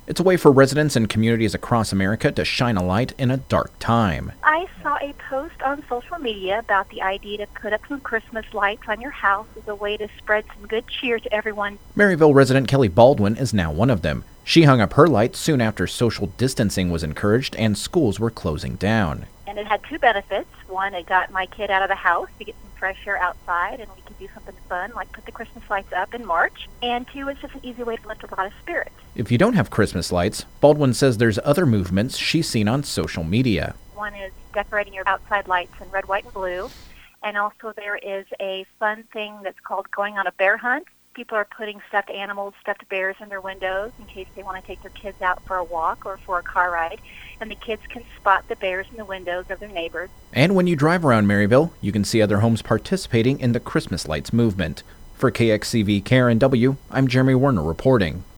It's a way for residents and communities across America to shine a light in a dark time. I saw a post on social media about the idea to put up some Christmas lights on your house as a way to spread some good cheer to everyone. Maryville resident Kelly Baldwin is now one of them. She hung up her lights soon after social distancing was encouraged and schools were closing down. And it had two benefits. One, it got my kid out of the house to get some fresh air outside, and we could do something fun like put the Christmas lights up in March. And two, it's just an easy way to lift a lot of spirits. If you don't have Christmas lights, Baldwin says there's other movements she's seen on social media. One is decorating your outside lights in red, white, and blue. And also there is a fun thing that's called going on a bear hunt. People are putting stuffed animals, stuffed bears in their windows in case they want to take their kids out for a walk or for a car ride. And the kids can spot the bears in the windows of their neighbors. And when you drive around Maryville, you can see other homes participating in the Christmas lights movement. For KXCV KRNW, I'm Jeremy Werner reporting.